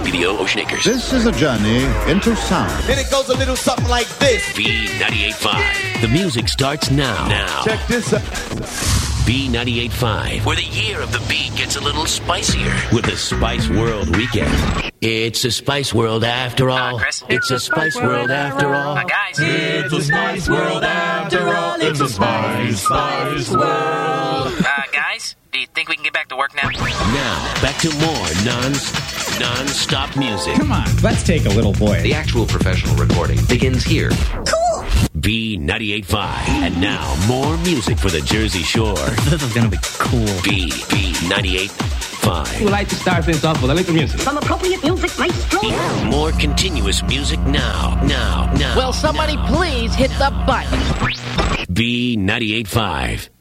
BDO Ocean Acres. This is a journey into sound. Then it goes a little something like this. B98.5. The music starts now. Check this out. B98.5, where the year of the bee gets a little spicier with the Spice World Weekend. It's a Spice World after all. Chris? It's a Spice World after all. Guys. It's a Spice World after all. It's a Spice World. Guys, do you think we can get back to work now? Now, back to more non-stop music. Come on, let's take a little boy. The actual professional recording begins here. Cool! B98.5. And now, more music for the Jersey Shore. This is going to be cool. B98.5. We would like to start things off with a little music. Some appropriate music, maestro. More continuous music now. Will somebody please hit the button? B98.5.